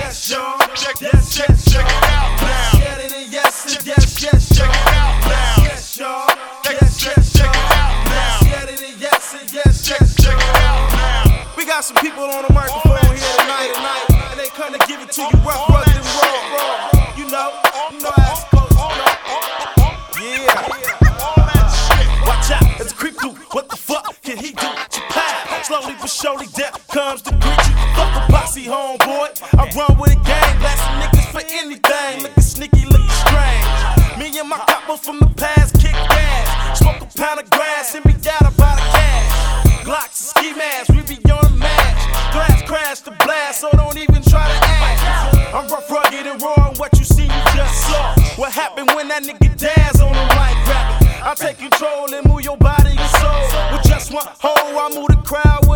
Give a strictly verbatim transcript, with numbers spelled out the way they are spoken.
yes, y'all. Yes, yes, check it out now. Get it and yes, and yes, yes, check it out now. Yes, y'all. Yes, yes, check it out now. Get it and yes, and yes, yes, check it out now. We got some people on the microphone here tonight, tonight, and they come to give it to you rough, rugged, and raw, raw. You know, you know how it's supposed to go. Yeah. Watch out, as a creep through. What the fuck can he do? Slowly but surely, death comes to greet you. Fuck a posse, homeboy. I run with a gang, blasting niggas for anything. Looking sneaky, looking strange. Me and my coppers from the past kick gas. Smoke a pound of grass and be down about the cash. Glocks and ski masks, we be on the match. Glass crash the blast, so don't even try to act. I'm rough, rugged, and raw, and what you see, you just saw. What happened when that nigga Daz on the mic rapping? I take control and move your body and soul. With just one hole, I move the crowd.